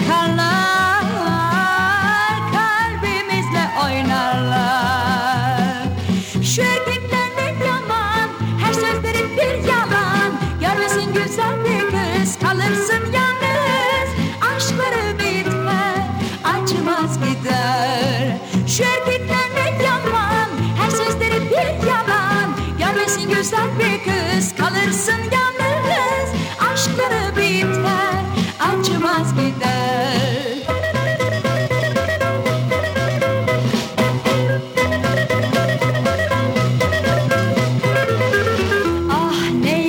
bakarlar, kalbimizle oynarlar. Şu erkekler ne yaman, her sözleri bir yalan. Görmesin güzel bir kız, kalırsın yalnız. Aşkları bitmez, acımaz gider. Şu erkekler ne yaman, her sözleri bir yalan. Görmesin güzel bir kız, kalırsın yalnız. Aşkları biter, acımaz gider. Ah ne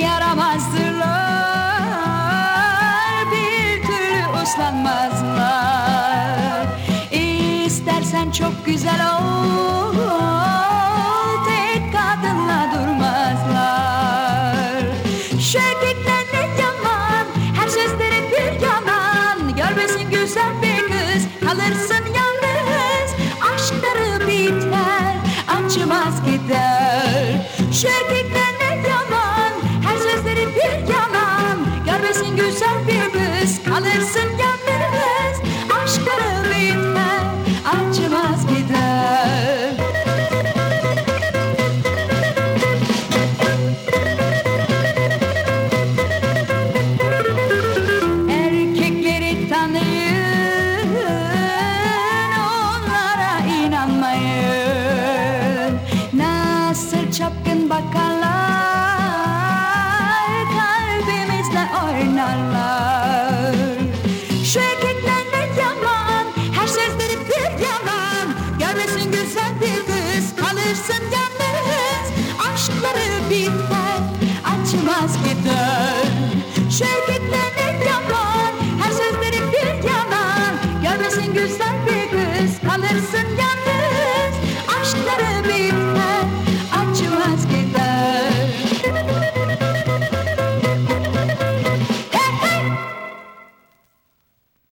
yaramazdırlar, bir türlü uslanmazlar. İstersen çok güzel ol, tek kadınla durmazlar. Şu erkekler ne yaman, her sözleri bir yalan. Görmesin güzel bir kız, kalırsın yalnız. Aşkları biter, acımaz gider. Şu erkekler ne yaman, her sözleri bir yalan. Görmesin güzel bir kız, kalırsın yalnız. Aşkları biter, acımaz gider. Erkekleri tanıyın, onlara inanmayın. Nasıl çapkın bakarlar, kalbimizle oynarlar. Şu erkekler ne yaman, her sözleri bir yalan. Görmesin güzel bir kız, kalırsın yalnız. Aşkları biter, acımaz gider.